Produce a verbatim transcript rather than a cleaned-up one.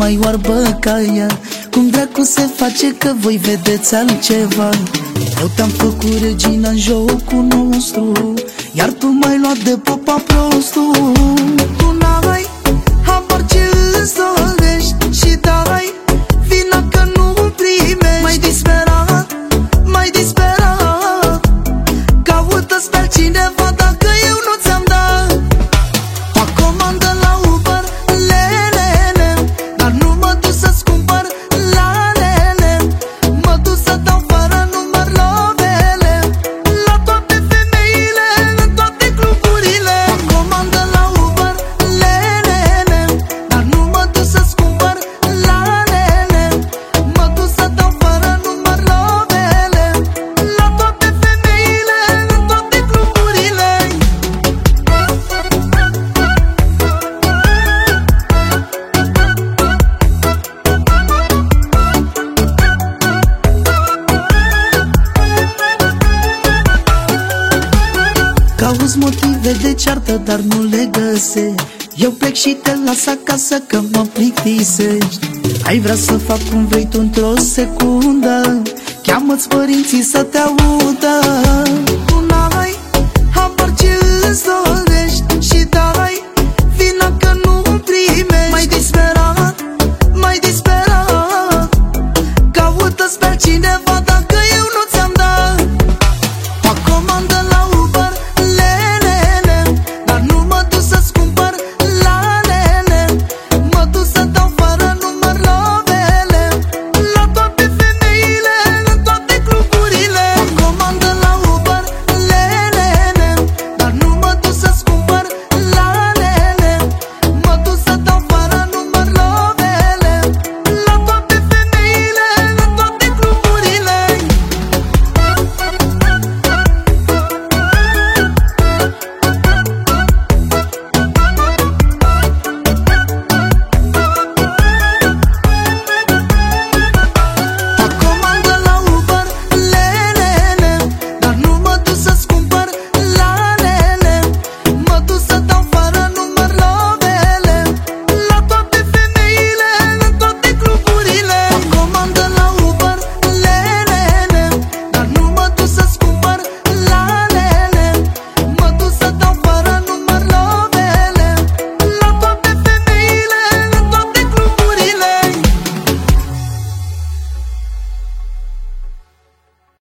mai oarbă ca ea. Cum dracu se face că voi vedeți altceva? Eu te-am făcut regina în jocul nostru, iar tu m-ai luat de popa prostul. Tu n-ai habar ce îți dorești și dai vina că nu primești. M-ai disperat, m-ai disperat, caută-ți pe cineva dacă eu nu ți-am dat. Fac comandă la Uber, lelele, dar nu mă duc să-ți cumpăr lalele. Mă duc să dau fără număr lovele la toate femeile, în toate cluburile. Fac comandă la Uber, lelele, dar nu mă duc să-ți cumpăr lalele. Mă duc să dau fără număr lovele la toate femeile, în toate cluburile. Cauți motive de ceartă, dar nu le găsești. Eu plec și te las acasă că mă plictisești. Ai vrea să fac cum vrei tu într-o secundă, cheamă-ți părinții să te audă. Tu n-ai